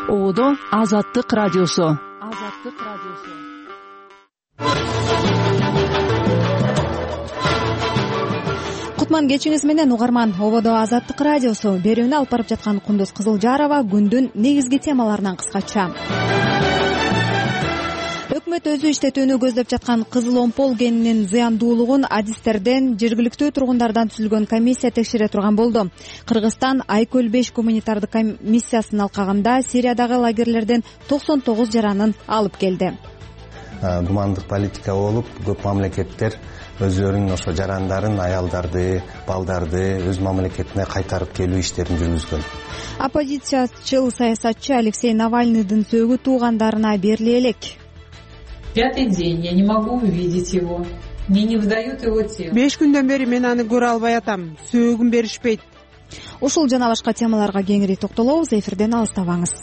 Оодо Азаттык радиосу. Кутман кечиңиз менен угарман. Ободо Азаттык радиосу берүүнү алып барып жаткан Кундуз Кызылжарова күндүн негизги темаларынан кыскача. Өкмөт өзү иштетүүнү көздөп жаткан кызыл омпол генинин зыяндуулугун адистерден, жергиликтүү тургундардан түзүлгөн комиссия текшере турган болду. Кыргызстан Айкөл-5 гуманитардык комиссиясын алкагында Сириядагы лагерлерден 99 жаранын алып келди. Гумандык политика болуп, көп мамлекеттер өздөрүнүн ошо жарандарын, аялдарды, балдарды өз мамлекетине кайтарып келүү иштерин жүргүзгөн. Оппозициячыл саясатчы Алексей Навальныйдын сөөгү туугандарына бериле элек. 5-й день я не могу увидеть его. Мне не выдают его тело. 5 күндөн бери мен аны көрө албай атам. Сөөгүн беришпейт. Ушул жана башка темаларга кеңири токтолобуз. Эфирден алыстабаңыз.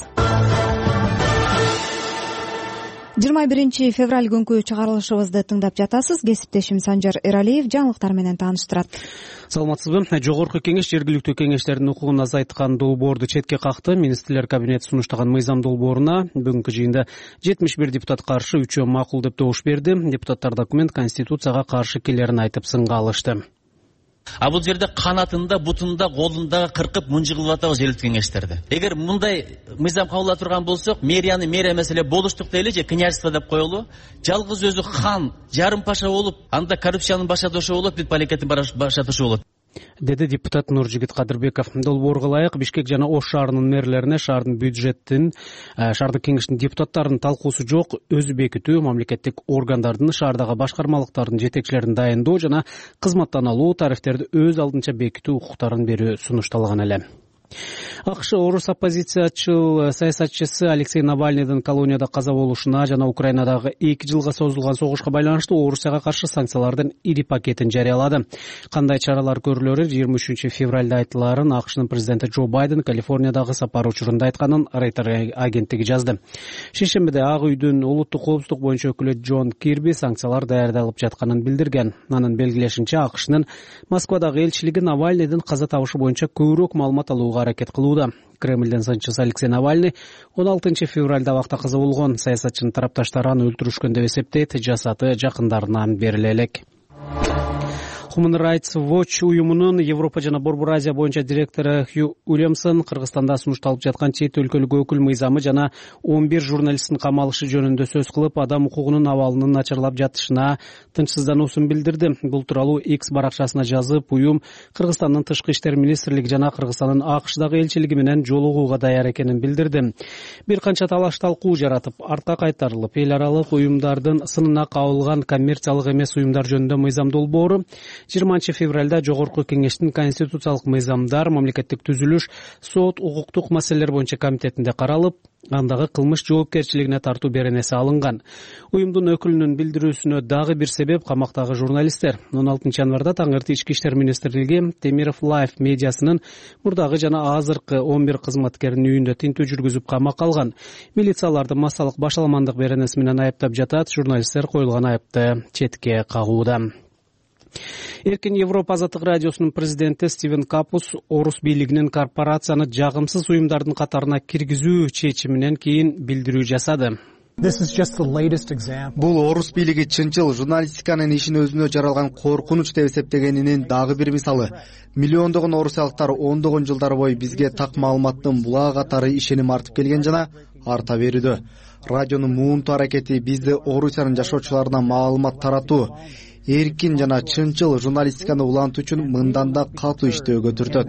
21 февраль күнкү чыгарылышыбызды тыңдап жатасыз. Кесиптешим Санжар Эралиев жаңылыктар менен тааныштырат. Саламатсызбы? Жогорку кеңеш жергиликтүү кеңештердин укугун азайткан долбоорду четке какты. Министрлер кабинети сунуштаган мыйзам долбооруна бүгүнкү жыйында 71 депутат каршы, 3-өө макул деп добуш берди. Депутаттар документ Конституцияга каршы келерин айтып сынга алышты. А бул жерде канатында, бутунда, колунда кыркып мынжы кылып атабыз жергиликтүү кеңештерди. Эгер мындай мыйзам кабыл турган болсок, мэрияны мэрия маселе болуштук дейли же князьство деп коелу. Жалгыз өзү хан, жарым паша болуп, анда коррупциянын башатушу болуп, политиканын башатушу болот, деди депутат Нуржигит Кадырбеков. Долбоорго ылайык Бишкек жана Ош шаарынын мэрлерине шаардын бюджеттин, шаардык кеңештин депутаттарынын талкуусу жок, өзү бекитүү, мамлекеттик органдардын, шаардагы башкармалыктардын жетекчилерин дайындоо жана кызматтан алуу, тарифтерди өз алдынча бекитүү укуктарын берүү сунушталган эле. АКШ орус оппозициячыл саясатчысы Алексей Навальныйдын колонияда каза болушуна жана Украинадагы 2 жылга созулган согушка байланыштуу Орусияга каршы санкциялардын ири пакетин жарыялады. Кандай чаралар көрүлөрү 23 февралда айтыларын АКШнын президенти Джо Байден Калифорниядагы сапары учурунда айтканын Рейтер агенттиги жазды. Шейшембиде Ак үйдүн улуттук коопсуздук боюнча өкүлү Джон Кирби санкциялар даярдалып жатканын билдирген. Анын белгилешинче АКШнын Москвадагы элчилиги Навальныйдын каза табышы боюнча көбүрөөк маалымат алууга аракет кылууда. Кремлден санчысы Алексей Навальный 16 февралда абакта каза болгон. Саясатчынын тарапташтары аны өлтүрүшкөн деп эсептейт. Жасаты жакындарына бериле элек. Human Rights Watch уюмунун Европа жана Борбор Азия боюнча директору Хью Уильямсон Кыргызстанда сунушталып жаткан чет өлкөлүк өкүл мыйзамы жана 11 журналисттин камалышы жөнүндө сөз кылып, адам укугунун абалынын начарлап жатышына тынчсыздануусун билдирди. Бул тууралуу X баракчасына жазып, уюм Кыргызстандын тышкы иштер министрлиги жана Кыргызстандын АКШдагы элчилиги менен жолугууга даяр экенин билдирди. Бир канча талаш-талкуу жаратып, артка кайтарылып, эл аралык уюмдардын сынына кабылган коммерциялык эмес уюмдар жөнүндө мыйзам долбоору 20 февралда жогорку кеңештин конституциялык мыйзамдар, мамлекеттик түзүлүш, сот, укуктук маселелер боюнча комитетинде каралып, андагы кылмыш жоопкерчилигине тартуу беренеси алынган. Уюмдун өкүлүнүн билдирүүсүнө дагы бир себеп камактагы журналисттер. 16 январда таңырты ички иштер министрлиги Темиров Лайф медиасынын мурдагы жана азыркы 11 кызматкеринин үйүндө тинтүү жүргүзүп камакка алган. Милицияларды массалык башаламандык беренеси менен айыптап жатат. Журналисттер коюлган айыпты четке кагууда. Эркин Европа азаттык радиосунун президенти Стивен Капус орус бийлигинин корпорацияны жагымсыз уюмдардын катарына киргизүү чечиминен кийин билдирүү жасады. Бул орус бийлиги чынчыл журналистиканын ишин өзүнө жаралган коркунуч деп эсептегенинин дагы бир мисалы. Миллиондогон орусиялыктар ондогон жылдар бою бизге так маалыматтын була катары ишеним артып келген жана арта берүүдө. Радионун муунтуу аракети бизди Орусиянын жашоочуларына маалымат таратуу, эркин жана чынчыл журналистиканы улантуу үчүн мындан да катуу иштөөгө түртөт,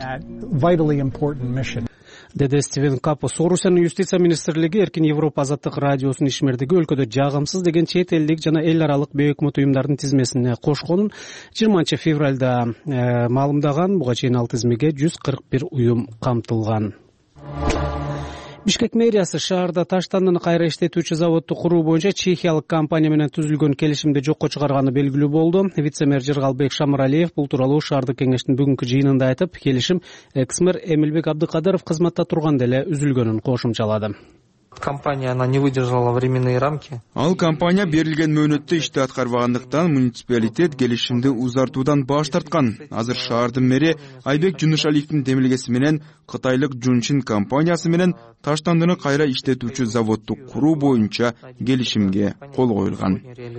деди Стивен Капус. Орусиянын юстиция министрлиги Эркин Европа азаттык радиосунун ишмердиги өлкөдө жагымсыз деген чет элдик жана эл аралык бейөкмөт уюмдардын тизмесине кошконун 20 февралда маалымдаган. Буга чейин ал тизмеге 141 уюм камтылган. Бишкек мэриясы шаарда таштандыны кайра иштетүүчү заводду куруу боюнча чехиялык компания менен түзүлгөн келишимди жокко чыгарганы белгилүү болду. Вице-мэр Жыргалбек Шамыралиев бул тууралуу шаардык кеңештин бүгүнкү жыйынында айтып, келишим экс-мэр Эмилбек Абдыкадыров кызматта турганда эле үзүлгөнүн кошумчалады. Компания, она не выдержала временные рамки. Ал компания берилген мөөнөттө ишти аткарбагандыктан муниципалитет келишимди узартуудан баш тарткан. Азыр шаардын мэри Айбек Жунушалиевдин демилгеси менен кытайлык Жунчин компаниясы менен таштандыны кайра иштетүүчү заводду куруу боюнча келишимге кол коюлган.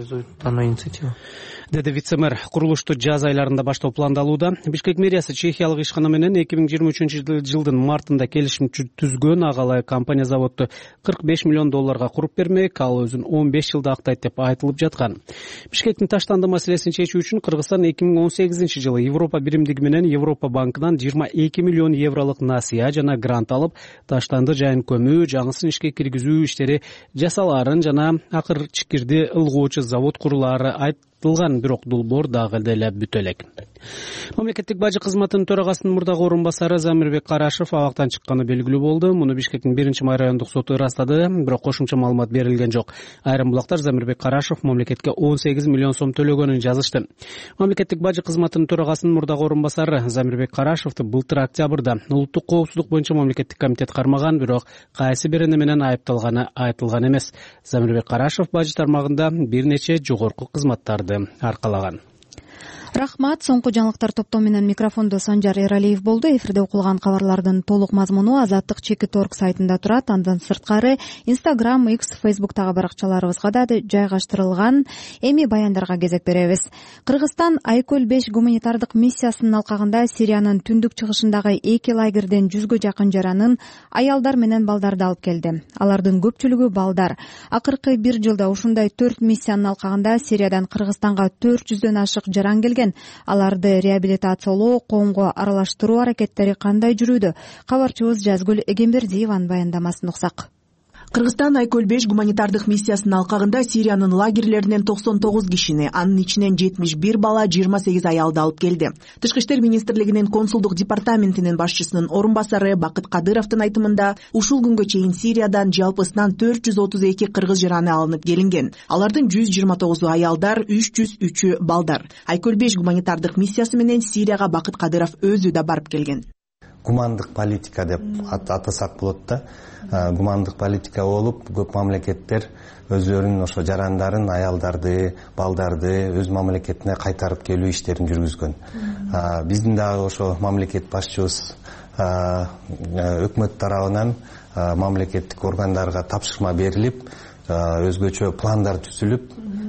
Деди вице-мэр. Курулушту жаз айларында баштоо пландалууда. Бишкек мэриясы Чехиялык ишкана менен 2023-жылдын мартында келишим түзгөн. Агалай компания заводду $45 миллион куруп бермек, ал өзүн 15 жылда актайт деп айтылып жаткан. Бишкектин таштанды маселесин чечүү үчүн Кыргызстан 2018-жылы Европа биримдиги менен Европа банкынан 22 миллион евролук насыя жана грант алып, таштанды жайын көмүү, жаңысын ишке киргизүү иштери жасалаарын жана акыр чикирди ылгоочу завод курулаары айтылган, бирок долбоор дагы деле бүтө элек. Мамлекеттик бажы кызматынын төрагасынын мурдагы орун басары Замирбек Карашев абактан чыкканы белгилүү болду. Муну Бишкектин 1-май райондук соту ырастады, бирок кошумча маалымат берилген жок. Айрым булактар Замирбек Карашев мамлекетке 18 миллион сом төлөгөнүн жазышты. Мамлекеттик бажы кызматынын төрагасынын мурдагы орун басары Замирбек Карашевди былтыр октябрда улуттук коопсуздук боюнча мамлекеттик комитет кармаган, бирок кайсы бирини менен айыпталганы айтылган эмес. Замирбек Карашев бажы тармагында бир нече жогорку кызматтарды аркалаган. Рахмат. Соңку жаңылыктар топтому менен микрофондо Санжар Эралиев болду. Эфирде окулган кабарлардын толук мазмуну Азаттык /.org сайтында турат. Андан сырткары Instagram, X, Facebook'тагы баракчаларыбызга да жайгаштырылган. Эми баяндарга кезек беребиз. Кыргызстан Айкөл 5 гуманитардык миссиясынын алкагында Сириянын түндүк чыгышындагы 2 лагерден 100гө жакын жаранын аялдар менен балдарды алып келди. Алардын көпчүлүгү балдар. Акыркы 1 жылда ушундай 4 миссиянын алкагында Сириядан Кыргызстанга 400дөн ашык жаран келген. Аларды реабилитациялоо, коомго аралаштыруу аракеттери кандай жүрүүдө? Кабарчыбыз Жазгүл Эгембердиеванын баяндамасын уксак. Кыргызстан Айкөл 5 гуманитардык миссиясынын алкагында Сириянын лагерлеринен 99 кишини, анын ичинен 71 бала, 28 аялды алып келди. Тышкы иштер министрлигинин консулдук департаментинин башчысынын орун басары Бакыт Кадыровдун айтымында, ушул күнгө чейин Сириядан жалпысынан 432 кыргыз жараны алынып келинген. Алардын 129 аялдар, 303 балдар. Айкөл 5 гуманитардык миссиясы менен Сирияга Бакыт Кадыров өзү да барып келген. Гумандык политика деп атасак болот да. Гумандык политика болуп, көп мамлекеттер өздөрүнүн ошо жарандарын, аялдарды, балдарды өз мамлекетине кайтарып келүү иштерин жүргүзгөн. Биздин дагы ошо мамлекет башчыбыз өкмөт тарабынан мамлекеттик органдарга тапшырма берилип, өзгөчө пландар түзүлүп,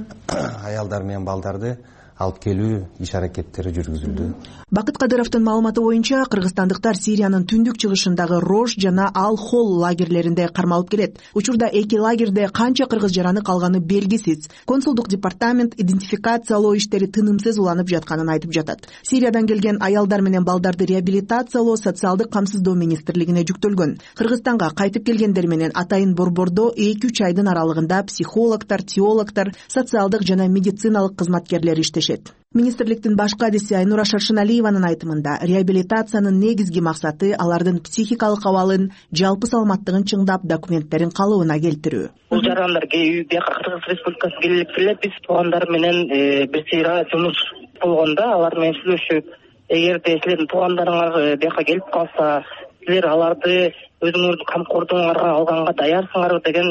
аялдар менен балдарды алып келүү иш аракеттери жүргүзүлдү. Бакыт Кадыровдун маалыматы боюнча, кыргызстандыктар Сириянын түндүк чыгышындагы Рош жана Ал-Хол лагерлеринде кармалып келет. Учурда эки лагерде канча кыргыз жараны калганы белгисиз. Консулдук департамент идентификациялоо иштери тынымсыз уланып жатканын айтып жатат. Сириядан келген аялдар менен балдарды реабилитациялоо социалдык камсыздоо министрлигине жүктөлгөн. Кыргызстанга кайтып келгендер менен атайын борбордо 2-3 айдын аралыгында психологдор, теологдор, социалдык жана медициналык кызматкерлер иштешет. Министрликтин баш кадиси Айнура Шаршыналиеванын айтымында, реабилитациянын негизги максаты алардын психикалык абалын, жалпы саламаттыгын чыңдап, документтерин калыбына келтирүү. Бул жарандар Кыргыз Республикасына келип эле биз туугандар менен бир сыйра жумуш болгондо алар менен сүйлөшүп, эгерде силердин туугандарыңар бияка келип калса, силер аларды өзүңөрдүн камкордугуңарга алганга даярсыңарбы деген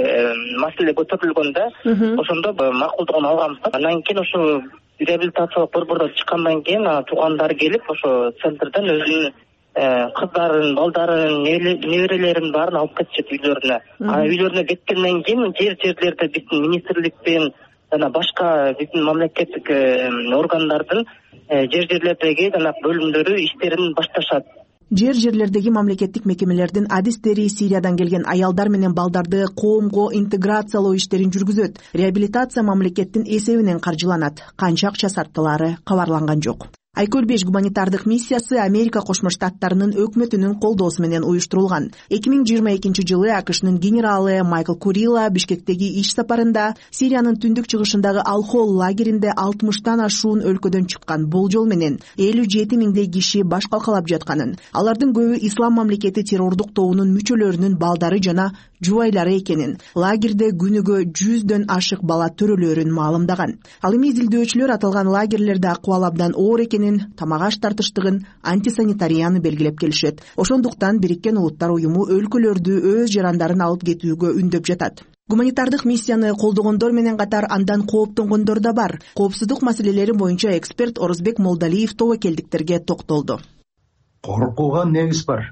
маселе көтөрүлгөн да. Ошондо макулдугун алганбыз. Андан кийин ошо реабилитациялык борбордон чыккандан кийин туугандары келип ошо центрден өзүнүн кыздарын, балдарын, неберелерин баарын алып кетишет үйлөрүнө. Үйлөрүнө кеткенден кийин жерлерде биздин министрликтин жана башка биздин мамлекеттик органдардын жерлердеги жана бөлүмдөрү иштерин башташат. Жерлердеги мамлекеттик мекемелердин адистери Сириядан келген аялдар менен балдарды коомго интеграциялоо иштерин жүргүзөт. Реабилитация мамлекеттин эсебинен каржыланат. Канча акча сарпталары кабарланган жок. Айкөл 5 гуманитардык миссиясы Америка Кошмо Штаттарынын өкмөтүнүн колдоосу менен уюштурулган. 2022-жылы АКШнын генералы Майкл Курилла Бишкектеги иш сапарында Сириянын түндүк чыгышындагы Ал-Хол лагеринде 60тан ашуун өлкөдөн чыккан болжол менен 57 миңдей киши баш калкалап жатканын, алардын көбү ислам мамлекети террордук тобунун мүчөлөрүнүн балдары жана жубайлары экенин, лагерде күнүгө 100дөн ашык бала төрөлөрүн маалымдаган. Ал эми изилдөөчүлөр аталган лагерлерде акыбал абдан оор экенин, тамак аш тартыштыгын, антисанитарияны белгилеп келишет. Ошондуктан Бириккен Улуттар уюму өлкөлөрдү өз жарандарын алып кетүүгө үндөп жатат. Гуманитардык миссияны колдогондор менен катар андан кооптонгондор да бар. Коопсуздук маселелери боюнча эксперт Орозбек Молдалиев тобокелдиктерге токтолду. Коркууга негиз бар.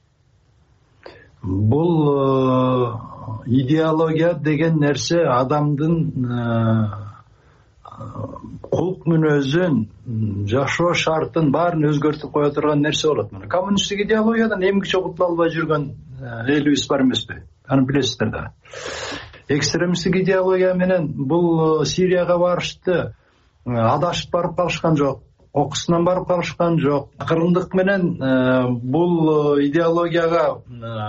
Бул идеология деген нерсе адамдын кулк мүнөзүн, жашоо шартын баарын өзгөртүп кое турган нерсе болот. Коммунисттик идеологиядан эмгиче кутула албай жүргөн элибиз бар эмеспи? Аны билесиздер да. Экстремисттик идеология менен бул Сирияга барышты, адашып барып калышкан жок. Окусунан барып калышкан жок. Кыргындык менен бул идеологияга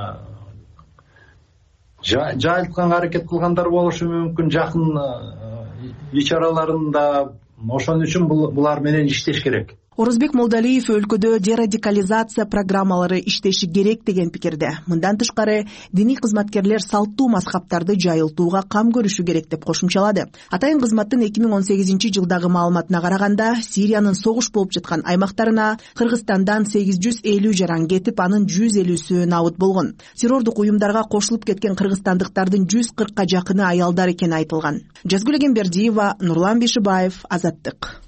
жайылткан аракет кылгандар болушу мүмкүн, жакын ич араларында. Ошон үчүн булар менен иштеш керек. Орозбек Молдалиев өлкөдө дерадикализация программалары иштеши керек деген пикирде. Мындан тышкары диний кызматкерлер салттуу мазхабтарды жайылтууга кам көрүшү керек деп кошумчалады. Атайын кызматтын 2018-жылдагы маалыматына караганда, Сириянын согуш болуп жаткан аймактарына Кыргызстандан 850 жаран кетип, анын 150сү набыт болгон. Террордук уюмдарга кошулуп кеткен кыргызстандыктардын 140ка жакыны аялдар экени айтылган. Жазгүл Эгембердиева, Нурлан Бишибаев, Азаттык.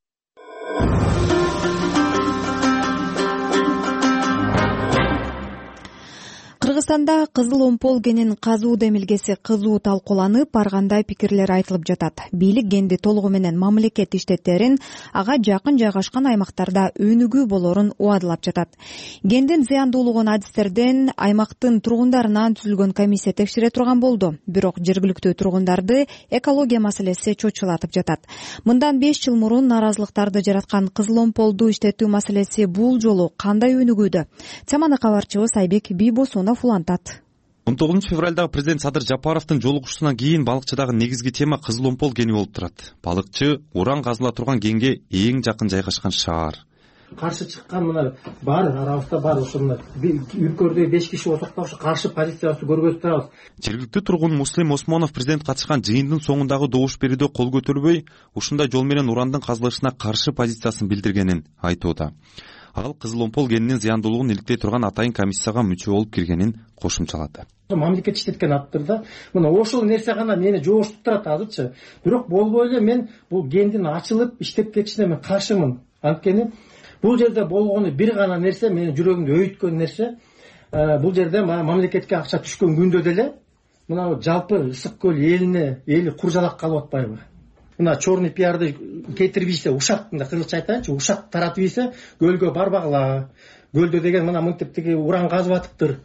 Кыргызстанда кызыл омпол генин казуу демилгеси кызуу талкууланып, ар кандай пикирлер айтылып жатат. Бийлик генди толугу менен мамлекет иштеттерин ага жакын жайгашкан аймактарда өнүгүү болорун убадылап жатат. Гендин зыяндуулугун адистерден аймактын тургундарынан түзүлгөн комиссия текшере турган болду. Бирок жергиликтүү тургундарды экология маселеси чочулатып жатат. Мындан 5 жыл мурун нааразылыктарды жараткан кызыл омполду иштетүү маселеси бул жолу кандай өнүгүүдө? Теманы кабарчыбыз Айбек Бийбосунов улантат. 19 февралдагы президент Садыр Жапаровдун жолугушуусунан кийин балыкчыдагы негизги тема кызыл омпол гени болуп турат. Балыкчы уран казыла турган генге эң жакын жайгашкан шаар. Каршы чыккан мына бар, арабызда бар, ошондо өлкөдө 5 киши отуктап ушу каршы позициябызды көргөзүп турабыз. Жергиликтүү тургун Муслим Осмонов президент катышкан жыйындын соңундагы добуш берүүдө кол көтөрбөй, ушундай жол менен урандын казылышына каршы позициясын билдиргенин айтууда. Ал кызыл омпол генинин зыяндуулугун иликтей турган атайын комиссияга мүчө болуп киргенин кошумчалады. Мамлекет иштеткен аттырда мына ошол нерсе гана мени жогуштуруп турат азырчы. Бирок болбой эле мен бул гендин ачылып иштеп кетишине мен каршымын. Анткени бул жерде болгону бир гана нерсе менин жүрөгүмдү өйүткөн нерсе. Бул жерде мамлекетке акча түшкөн күндө деле мына жалпы Ысык көл эли куржалак калып атпайбы? Мына черный пиарды кетирип ийсе, ушак, мында кыргызча айтайынчы, ушак таратып ийсе, көлгө барбагыла. Көлдө деген мына мынтип тиги уран казып атыптыр.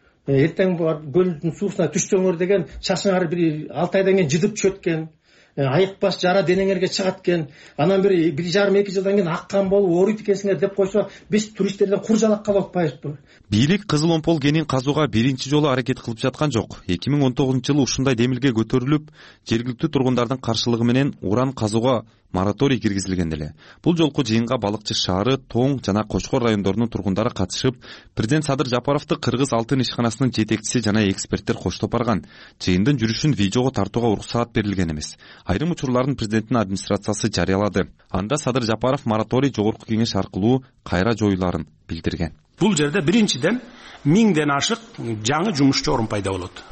Эртең көлдүн суусуна түшсөңөр деген шашыңар бир 6 айдан кийин жыдып түшөт экен. Айыкпас жара денеңерге чыгат экен. Анан бир 1,5-2 жылдан кийин аккан болуп ооруйт экенсиңер деп койсо, биз туристтерден куржалак калып атпайбызбы? Бийлик кызыл омпол генин казууга биринчи жолу аракет кылып жаткан жок. 2019-жылы ушундай демилге көтөрүлүп, жергиликтүү тургундардын каршылыгы менен уран казууга мораторий киргизилген эле. Бул жолку жыйынга Балыкчы шаары, Тоң жана Кочкор райондорунун тургундары катышып, президент Садыр Жапаровду Кыргыз алтын ишканасынын жетекчиси жана эксперттер коштоп барган. Жыйындын жүрүшүн видеого тартууга уруксаат берилген эмес. Айрым учурларын президенттин администрациясы жарыялады. Анда Садыр Жапаров мораторий жогорку кеңеш аркылуу кайра жоюларын билдирген. Бул жерде биринчиден 1000ден ашык жаңы жумушчу орун пайда болот.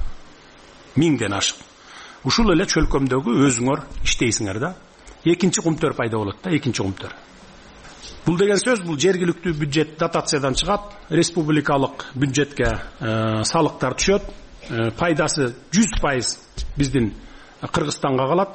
1000ден ашык. Ушул эле чөлкөмдөгү өзүңөр иштейсиңер да. Экинчи кумтөр пайда болот да, экинчи кумтөр. Бул деген сөз, бул жергиликтүү бюджет дотациядан чыгат, республикалык бюджетке салыктар түшөт, пайдасы 100% биздин Кыргызстанга калат.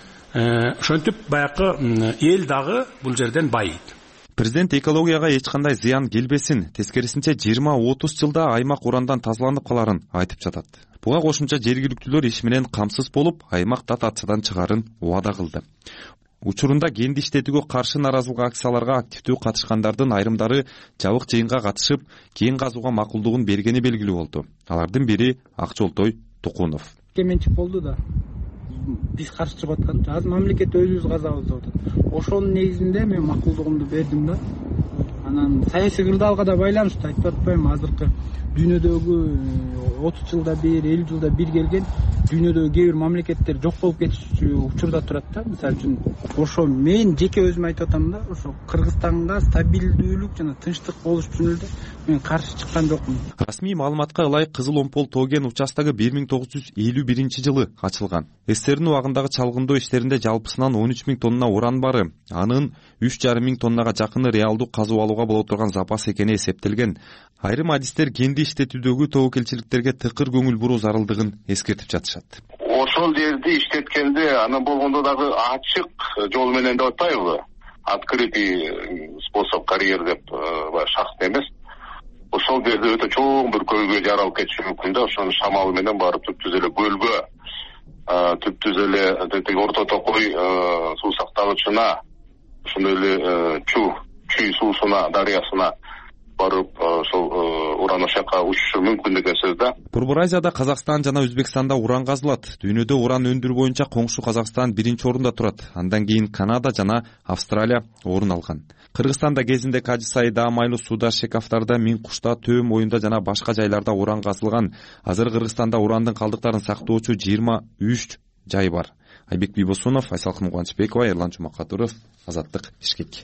Ошентип баякы эл дагы бул жерден байыйт. Президент экологияга эч кандай зыян келбесин, тескерисинче 20-30 жылда аймак урандан тазаланып каларын айтып жатат. Буга кошумча жергиликтүүлөр иш менен камсыз болуп, аймак дотациядан чыгарын убада кылды. Учурунда генди иштетүүгө каршы нааразылык акцияларга активдүү катышкандардын айрымдары жабык жыйынга катышып, кен казууга макулдугун бергени белгилүү болду. Алардын бири Акжолтой Тукунов. Менчик болду да. Биз каршы чыгып аткан, азыр мамлекет өзүбүз казабыз деп атат. Ошонун негизинде мен макулдугумду бердим да. анан саясий кырдаалга да байланыштуу айтып атпайбы, азыркы дүйнөдөгү 30 жылда бир, 50 жылда бир келген дүйнөдөгү кээ бир мамлекеттер жок болуп кетишчү учурда турат да. Мисалы үчүн ошо мен жеке өзүм айтып атам да, ошо Кыргызстанга стабилдүүлүк жана тынчтык болуш үчүн эле мен каршы чыккан жокмун. Расмий маалыматка ылайык Кызыл Омпол тоо кен участогу 1951-жылы ачылган. СССРдин убагындагы чалгындоо иштеринде жалпысынан 13.000 тонна уран бары, анын 3.5 тоннага жакыны реалдуу казып алууга боло турган запас экени эсептелген. Айрым адистер кенди иштетүүдөгү тобокелчиликтерге тыкыр көңүл буруу зарылдыгын эскертип жатышат. Ошол жерди иштеткенде анан болгондо дагы ачык жол менен деп атпайбы? Открытый способ карьер деп шахта эмес. Ошол жерде өтө чоң бир көйгөй жаралып кетиши мүмкүн да. Ошонун шамалы менен барып түптүз эле көлгө, түптүз эле Орто Токой суу сактагычына, ошондой эле Чүй суусуна, дарыясына барып ошол уран ошакка учушу мүмкүн деген сөз да. Борбор Азияда Казакстан жана Өзбекстанда уран казылат. Дүйнөдө уран өндүрүү боюнча коңшу Казакстан 1-орунда турат. Андан кийин Канада жана Австралия орун алган. Кыргызстанда кезинде Кажы сайда, Майлуу сууда, Шекафтарда, Миң кушта, Төм моюнда жана башка жайларда уран казылган. Азыр Кыргызстанда урандын калдыктарын сактоочу 23 жай бар. Айбек Бийбосунов, Айсалкын Кубанычбекова, Эрлан Жумакатуров, Азаттык, Бишкек.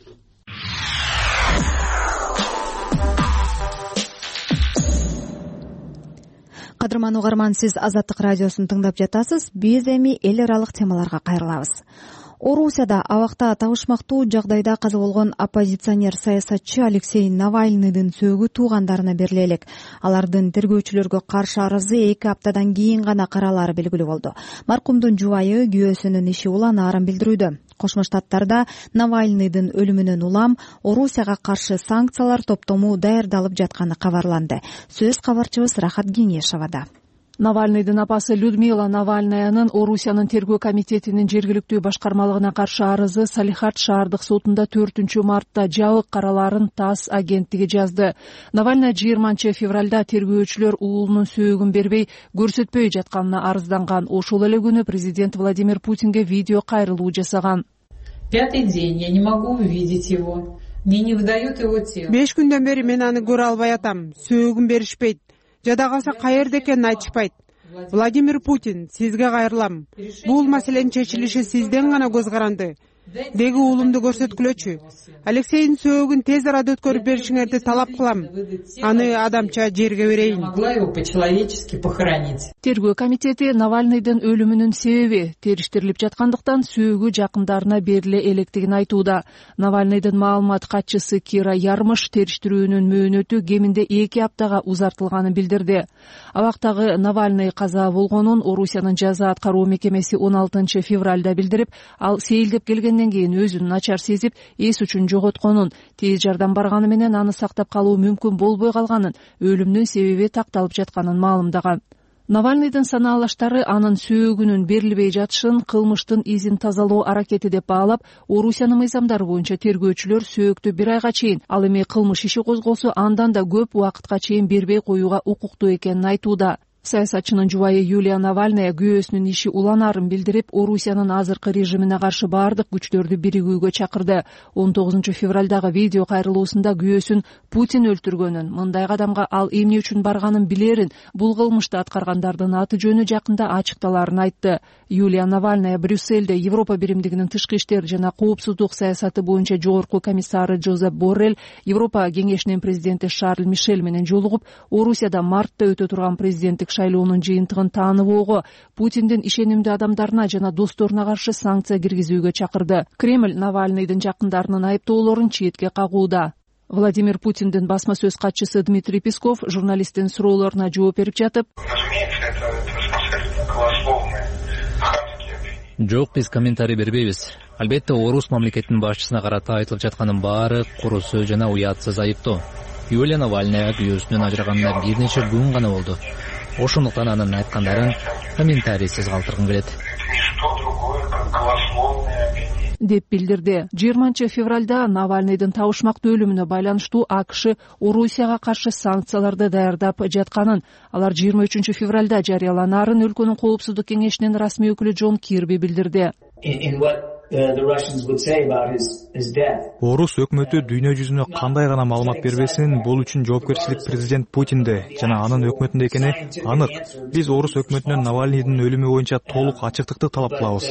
Кадырман угарман, сиз Азаттык радиосун тыңдап жатасыз. Биз эми эл аралык темаларга кайрылабыз. Орусияда абакта табышмактуу жагдайда каза болгон оппозиционер саясатчы Алексей Навальныйдын сөөгү туугандарына бериле элек. Алардын тергөөчүлөргө каршы арызы 2 аптадан кийин гана каралары белгилүү болду. Маркумдун жубайы күйөөсүнүн иши уланаарын билдирүүдө. Кошмо Штаттарда Навальныйдын өлүмүнөн улам Орусияга каршы санкциялар топтому даярдалып жатканы кабарланды. Сөз кабарчыбыз Рахат Генешевада. Навальныйдын апасы Людмила Навальнаянын Орусиянын тергөө комитетинин жергиликтүү башкармалыгына каршы арызы Салихард шаардык сотунда 4-мартта жабык караларын ТАСС агенттиги жазды. Навальный 20 февралда тергөөчүлөр уулунун сөөгүн бербей, көрсөтпөй жатканына арызданган. Ошол эле күнү президент Владимир Путинге видео кайрылуу жасаган. 5-й день я не могу увидеть его. Мне не выдают его тело. 5 күндөн бери мен аны көрө албай атам. Сөөгүн беришпейт. Жада калса каерде экенин айтышпайт. Владимир Путин, сизге кайрылам. Бул маселенин чечилиши сизден гана көз каранды. Деги уулумду көрсөткүлөчү. Алексейдин сөөгүн тез арада өткөрүп беришиңерди талап кылам. Аны адамча жерге берейин. Могла его по-человечески похоронить. Тергөө комитети Навальныйдын өлүмүнүн себеби териштирилип жаткандыктан сөөгү жакындарына бериле электигин айтууда. Навальныйдын маалымат катчысы Кира Ярмыш териштирүүнүн мөөнөтү кеминде 2 аптага узартылганын билдирди. Абактагы Навальный каза болгонун Орусиянын жаза аткаруу мекемеси 16 февралда билдирип, ал сейилдеп келгенден кийин өзүн начар сезип, эс үчүн жоготконун, тез жардам барганы менен аны сактап калуу мүмкүн болбой калганын, өлүмдүн себеби такталып жатканын маалымдаган. Навальныйдын санаалаштары анын сөөгүнүн берилбей жатышын кылмыштын изин тазалоо аракети деп баалап, Орусиянын мыйзамдары боюнча тергөөчүлөр сөөктү 1 айга чейин, ал эми кылмыш иши козголсо андан да көп убакытка чейин бербей коюуга укуктуу экенин айтууда. Саясатчынын жубайы Юлия Навальная күйөөсүнүн иши уланаарын билдирип, Орусиянын азыркы режимине каршы бардык күчтөрдү биригүүгө чакырды. 19 февралдагы видео кайрылуусунда күйөөсүн Путин өлтүргөнүн, мындай кадамга ал эмне үчүн барганын билерин, бул кылмышты аткаргандардын аты жөнү жакында ачыкталарын айтты. Юлия Навальная Брюссельде Европа биримдигинин тышкы иштер жана коопсуздук саясаты боюнча жогорку комиссары Жозеп Боррель, Европа кеңешинин президенти Шарль Мишель менен жолугуп, Орусияда мартта өтө турган президенттик шайлоонун жыйынтыгын тааныбоого, Путиндин ишенимдүү адамдарына жана досторуна каршы санкция киргизүүгө чакырды. Кремль Навальныйдын жакындарынын айыптоолорун четке кагууда. Владимир Путиндин басма сөз катчысы Дмитрий Песков журналисттин суроолоруна жооп берип жатып, жок, биз комментарий бербейбиз. Албетте, орус мамлекетинин башчысына карата айтылып жатканын баары куру сөз жана уятсыз айыптоо. Юлия Навальная күйөөсүнөн ажыраганына бир нече күн гана болду. Ошондуктан анын айткандарын комментарийсиз калтыргым келет. деп билдирди. 20 февралда Навальныйдын табышмактуу өлүмүнө байланыштуу АКШ Орусияга каршы санкцияларды даярдап жатканын, алар 23 февралда жарыяланаарын өлкөнүн коопсуздук кеңешинин расмий өкүлү Джон Кирби билдирди. Орус өкмөтү дүйнө жүзүнө кандай гана маалымат бербесин, бул үчүн жоопкерчилик президент Путинде жана анын өкмөтүндө экени анык. Биз орус өкмөтүнөн Навальныйдын өлүмү боюнча толук ачыктыкты талап кылабыз.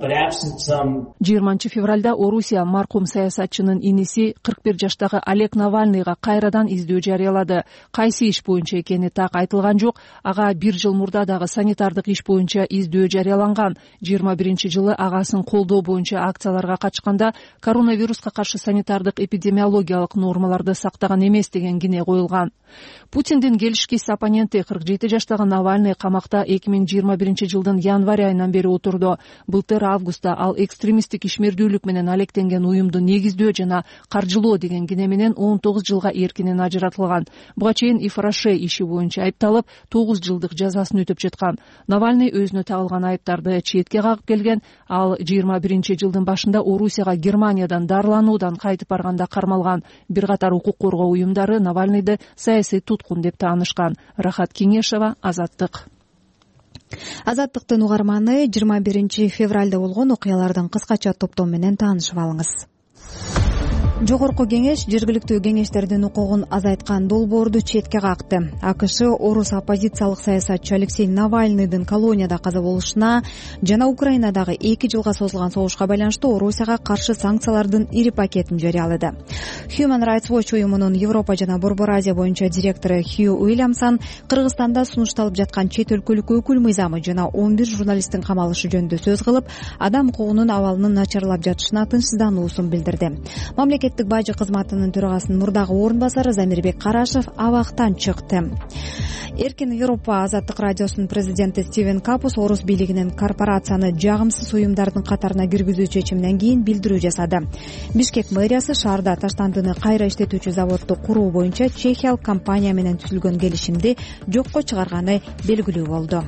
20 февралда Орусия маркум саясатчынын иниси 41 жаштагы Олег Навальныйга кайрадан издөө жарыялады. Кайсы иш боюнча экени так айтылган жок. Ага 1 жыл мурда дагы санитардык иш боюнча издөө жарыяланган. 21-жылы агасын колдоо боюнча акцияларга катышканда коронавируска каршы санитардык эпидемиологиялык нормаларды сактаган эмес деген кине коюлган. Путиндин келишкис оппоненти 47 жаштагы Навальный камакта 2021-жылдын январь айынан бери отурду. Былтыр августта ал экстремисттик ишмердүүлүк менен алектенген уюмду негиздөө жана каржылоо деген кине менен 19 жылга эркинен ажыратылган. Буга чейин Ифраше иши боюнча айыпталып 9 жылдык жазасын өтөп жаткан. Навальный өзүнө тагылган айыптарды четке кагып келген. Ал 21-жылдын башында Орусияга Германиядан дарылануудан кайтып барганда кармалган. Бир катар укук коргоо уюмдары Навальныйды саясий туткун деп таанышкан. Рахат Кеңешова, Азаттык. Азаттыктын угарманы 21 февралда болгон окуялардын кыскача топтому менен таанышып алыңыз. Жогорку кеңеш жергиликтүү кеңештердин укугун азайткан долбоорду четке какты. АКШ орус оппозициялык саясатчы Алексей Навальныйдын колонияда каза болушуна жана Украинадагы 2 жылга созулган согушка байланыштуу Орусияга каршы санкциялардын ири пакетин жарыялады. Human Rights Watch уюмунун Европа жана Борбор Азия боюнча директору Хью Уильямсон Кыргызстанда сунушталып жаткан чет өлкөлүк өкүл мыйзамы жана 11 журналисттин камалышы жөнүндө сөз кылып, адам укугунун абалынын начарлап жатышына тынчсыздануусун билдирди. Мамлекеттик бажы кызматынын төрагасынын мурдагы орун басары Замирбек Карашев абактан чыкты. Эркин Европа Азаттык радиосунун президенти Стивен Капус орус бийлигинин корпорацияны жагымсыз уюмдардын катарына киргизүү чечиминен кийин билдирүү жасады. Бишкек мэриясы шаарда таштандыны кайра иштетүүчү заводду куруу боюнча чехиялык компания менен түзүлгөн келишимди жокко чыгарганы белгилүү болду.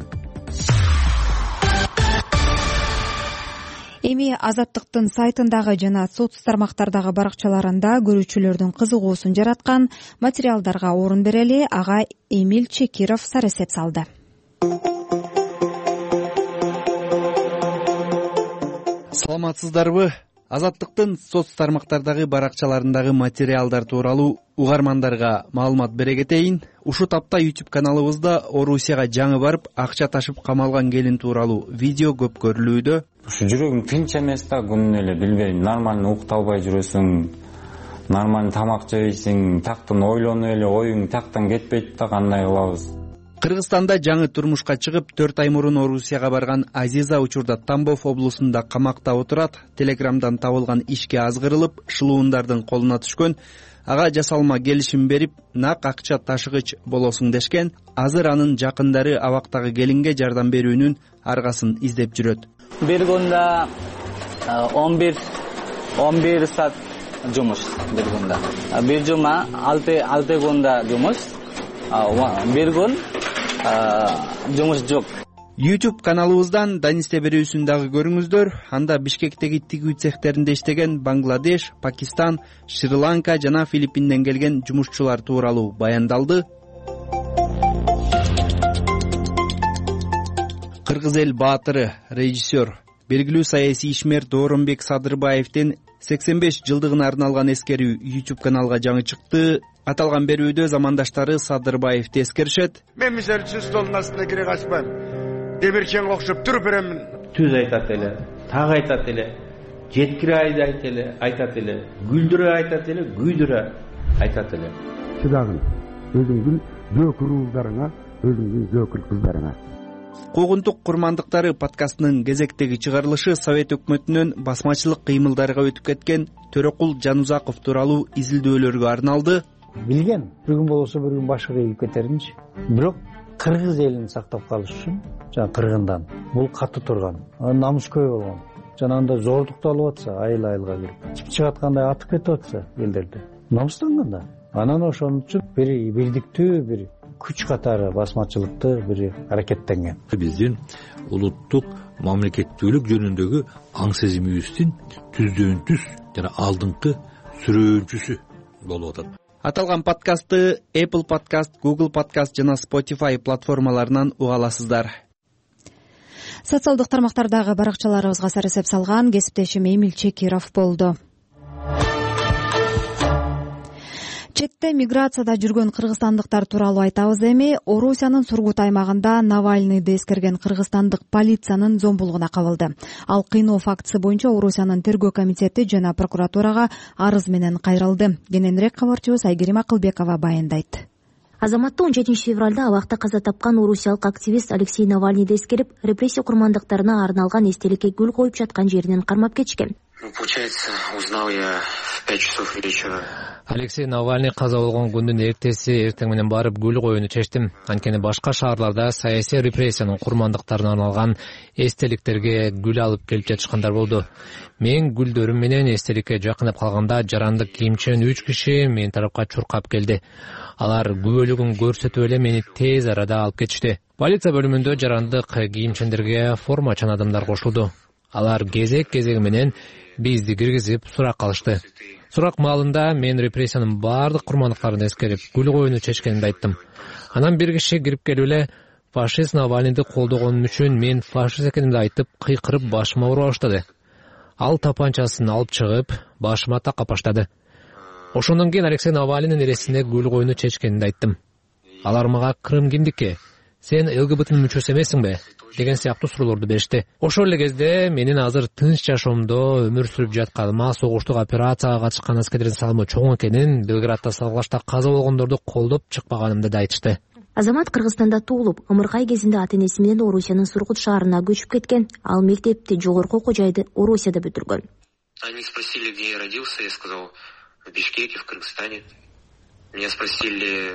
Эми Азаттыктын сайтындагы жана соц тармактардагы баракчаларында көрүүчүлөрдүн кызыгуусун жараткан материалдарга орун берели. Ага Эмиль Чекиров сарасеп салды. Саламатсыздарбы? Азаттыктын соц тармактардагы баракчаларындагы материалдар тууралуу угармандарга маалымат бере кетейин. Ушу тапта YouTube каналыбызда Орусияга жаңы барып, акча ташып камалган келин тууралуу видео көп көрүлүүдө. Ушу жүрөгүм тынч эмес да, күнүнө эле билбейм, нормально укталбай жүрөсүң, нормально тамак жейсиң, тактан ойлонуп эле оюң тактан кетпейт да, кандай кылабыз. Кыргызстанда жаңы турмушка чыгып 4 ай мурун Орусияга барган Азиза учурда Тамбов облусунда камакта отурат. Телеграмдан табылган ишке азгырылып, шылуундардын колуна түшкөн. Ага жасалма келишим берип, нак акча ташыгыч болосуң дешкен. Азыр анын жакындары абактагы келинге жардам берүүнүн аргасын издеп жүрөт. Bir günde 11 saat жумуш bir günde. Bir cuma 6 günde жумуш. Bir gün жумуш жок. YouTube каналыбыздан Данисте берүүсүн дагы көрүңүздөр. Анда Бишкектеги тигүү цехтеринде иштеген Бангладеш, Пакистан, Шри-Ланка жана Филиппинден келген жумушчулар тууралуу баяндалды. Кыргыз эл баатыры, режиссер, белгилүү саясий ишмер Дооронбек Садырбаевдин 85 жылдыгына арналган эскерүү YouTube каналга жаңы чыкты. Аталган берүүдө замандаштары Садырбаевди эскеришет. Мен мисалы үчүн столдун астына кире качпайм. Демирченге окшоп туруп беремин. Түз айтат эле, так айтат эле, жеткире айтат эле, күлдүрө айтат эле, күйдүрө айтат эле. Чыдагын өзүңдүн жөкүр уулдарыңа, өзүңдүн жөкүр кыздарыңа. Куугунтук курмандыктары подкастынын кезектеги чыгарылышы Совет өкмөтүнөн басмачылык кыймылдарга өтүп кеткен Төрөкул Жанузаков тууралуу изилдөөлөргө арналды. Билген, bir gün болсо bir gün башка ийип кетеринчи. Бирок кыргыз элин сактап калыш үчүн жана кыргындан бул катуу турган. Намыс көй болгон. Жана анда зордукту алып атса, айыл-айылга кирип, чыгып аткандай атып кетип атса элдерди. Намыстанган да. Анан ошон үчүн бир бирдиктүү бир күч катары басмачылыкты бир аракеттенген. Биздин улуттук мамлекеттүүлүк жөнүндөгү аң сезимибиздин түздөн түз жана алдыңкы сүрөөнчүсү болуп атат. Аталган подкастты Apple Podcast, Google Podcast жана Spotify платформаларынан уга аласыздар. Социалдык тармактардагы баракчаларыбызга сарысеп салган кесиптешим Эмил Чекиров болду. Четте миграцияда жүргөн кыргызстандыктар тууралуу айтабыз эми. Орусиянын Сургут аймагында Навальныйды эскерген кыргызстандык полициянын зомбулугуна кабылды. Ал кыйноо фактысы боюнча Орусиянын тергөө комитети жана прокуратурага арыз менен кайрылды. Кененирээк кабарчыбыз Айгерим Акылбекова баяндайт. Азаматты 17 февралда абакта каза тапкан орусиялык активист Алексей Навальныйды эскерип, репрессия курмандыктарына арналган эстеликке гүл коюп жаткан жеринен кармап кетишкен. Получается, узнал я в 5 часов вечера. Алексей Навальный каза болгон күндүн эртең менен барып гүл коюуну чечтим. Анткени башка шаарларда саясий репрессиянын курмандыктарына арналган эстеликтерге гүл алып келип жатышкандар болду. Мен гүлдөрүм менен эстеликке жакындап калганда жарандык кийимчен 3 киши мен тарапка чуркап келди. Алар күбөлүгүн көрсөтүп эле мени тез арада алып кетишти. Полиция бөлүмүндө жарандык кийимчендерге формачан адамдар кошулду. Алар кезек менен бизди киргизип сурак калышты. Сурак маалында мен репрессиянын бардык курмандыктарын эскерип, гүл коюуну чечкенимди айттым. Анан бир киши кирип келип эле фашист Навальныйды колдогонум үчүн мен фашист экенимди айтып, кыйкырып башыма ура баштады. Ал тапанчасын алып чыгып, башыма такап баштады. Ошондон кийин Алексей Навальныйдын эресине гүл коюуну чечкенимди айттым. Алар мага Крым кимдики? Сен ЛГБТнын мүчөсү эмессиңби? Деген сыяктуу суроолорду беришти. Ошол эле кезде менин азыр тынч жашоомдо өмүр сүрүп жатканыма, согуштук операцияга катышкан аскерлердин салымы чоң экенин, Белградда салгылашта каза болгондорду колдоп чыкпаганымды да айтышты. Азамат Кыргызстанда туулуп, ымыркай кезинде ата-энеси менен Орусиянын Сургут шаарына көчүп кеткен. Ал мектепти, жогорку окуу жайды Орусияда бүтүргөн. Они спросили, где я родился, я сказал, в Бишкеке, в Кыргызстане. Меня спросили...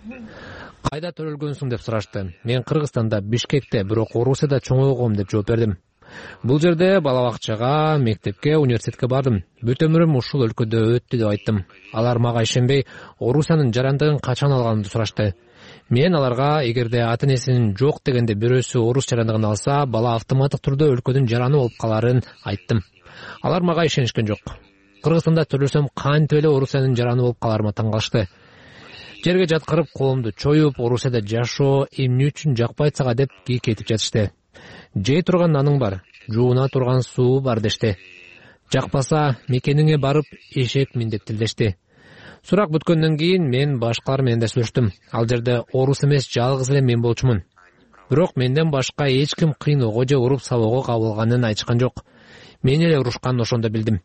Кайда төрөлгөнсүң деп сурашты. Мен Кыргызстанда, Бишкекте, бирок Орусияда чоңойгом деп жооп бердим. Бул жерде бала бакчага, мектепке, университетке бардым. Бүт өмүрүм ушул өлкөдө өттү деп айттым. Алар мага ишенбей, Орусиянын жарандыгын качан алганымды сурашты. Мен аларга эгерде ата-энесинин жок дегенде бирөөсү орус жарандыгын алса, бала автоматтык түрдө өлкөдүн жараны болуп каларын айттым. Алар мага ишенишкен жок. Кыргызстанда төлөсөм кантип эле Орусиянын жараны болуп каларыма таң калышты. Жерге жаткырып, колумду чоюп, Орусияда жашоо эмне үчүн жакпайт сага деп кетип жатышты. Жей турган наның бар, жууна турган суу бар дешти. Жакпаса, мекениңе барып, эшек мин деп тилдешти. Сурак бүткөндөн кийин мен башкалар менен да сүйлөштүм. Ал жерде орус эмес, жалгыз эле мен болчумун. Бирок менден башка эч ким кыйноого же уруп сабоого кабылганын айтышкан жок. Мен эле урушканын ошондо билдим.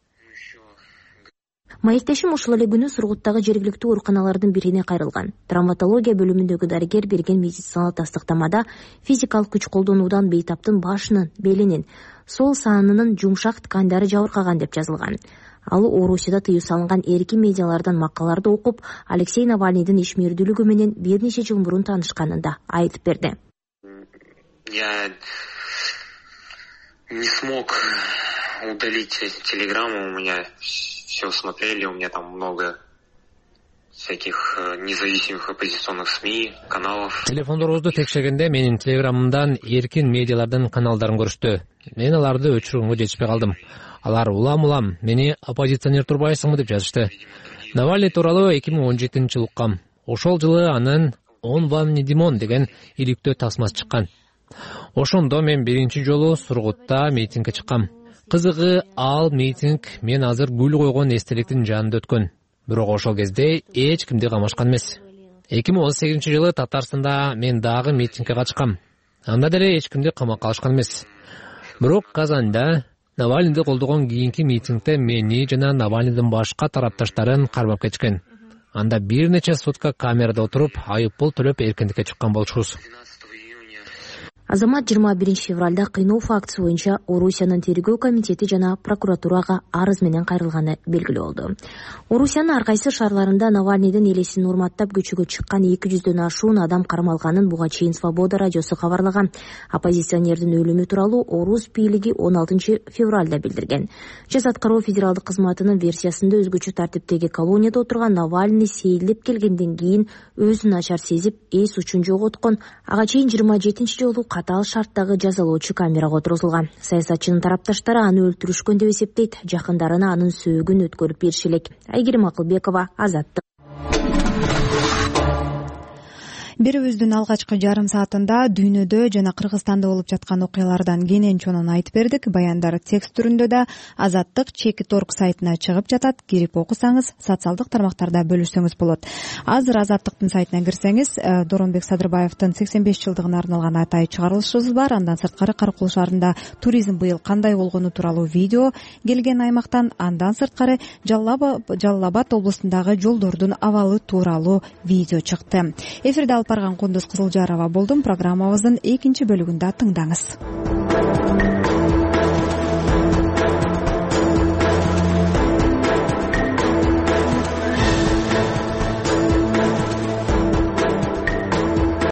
Маектешим ушул эле күнү Сургуттагы жергиликтүү ооруканалардын бирине кайрылган. Травматология бөлүмүндөгү дарыгер берген медициналык тастыктамада физикалык күч колдонуудан бейтаптын башынын, белинин, сол саанынын жумшак ткандары жабыркаган деп жазылган. Ал Орусияда тыюу салынган эркин медиалардан макаларды окуп, Алексей Навальныйдын ишмердүүлүгү менен бир нече жыл мурун таанышканын да айтып берди. Я не смог удалить телеграмму, у меня все смотрели, у меня там много всяких независимых оппозиционных СМИ, каналов. Телефондорубузду текшергенде менин телеграммымдан эркин медиалардын каналдарын көрүштү. Мен аларды өчүргөнгө жетишпей калдым. Алар улам мени оппозиционер турбайсыңбы деп жазышты. Навальный тууралуу 2017-жылы уккам. Ошол жылы анын «Он вам не Димон» деген иликтөө тасмасы чыккан. Ошондо мен биринчи жолу Сургутта митингге чыккам. Кызыгы, ал митинг мен азыр гүл койгон эстеликтин жанында өткөн. Бирок ошол кезде эч кимди камашкан эмес. 2018-жылы Татарстанда мен дагы митингге катышкам. Анда деле эч кимди камакка алышкан эмес. Бирок Казанда Навальныйды колдогон кийинки митингде мени жана Навальныйдын башка тарапташтарын кармап кетишкен. Анда бир нече сутка камерада отуруп, айыппул төлөп эркиндикке чыккан болчубуз. Азамат 21 февралда кыйноо фактысы боюнча Орусиянын тергөө комитети жана прокуратурага арыз менен кайрылганы белгилүү болду. Орусиянын ар кайсы шаарларында Навальныйдын элесин урматтап көчөгө чыккан 200дөн ашуун адам кармалганын буга чейин Свобода радиосу кабарлаган. Оппозиционердин өлүмү тууралуу Орус бийлиги 16 февралда билдирген. Жас аткаруу федералдык кызматынын версиясында өзгөчө тартиптеги колонияда отурган Навальный сейилдеп келгенден кийин өзүн начар сезип, эс учун жоготкон. Ага чейин 27-жолу катаал шарттагы жазалоочу камерага отургузулган. Саясатчынын тарапташтары аны өлтүрүшкөн деп эсептейт. Жакындарына анын сөөгүн өткөрүп бериши элек. Айгерим Акылбекова, Азаттык. берүүбүздүн алгачкы жарым саатында дүйнөдө жана Кыргызстанда болуп жаткан окуялардан кенен чонун айтып бердик. Баяндар текст түрүндө да Азаттык Чекит.org сайтына чыгып жатат. Кирип окусаңыз, социалдык тармактарда бөлүшсөңүз болот. Азыр Азаттыктын сайтына кирсеңиз, Доронбек Садырбаевдин 85 жылдыгына арналган атайын чыгарылышыбыз бар. Андан сырткары Каракул шаарында туризм быйыл кандай болгону тууралуу видео келген аймактан. Андан сырткары Жалал Абад облусундагы жолдордун абалы тууралуу видео чыкты. Эфирде алып барган Кундуз Кызылжарова болдум. Программабыздын экинчи бөлүгүндө тыңдаңыз.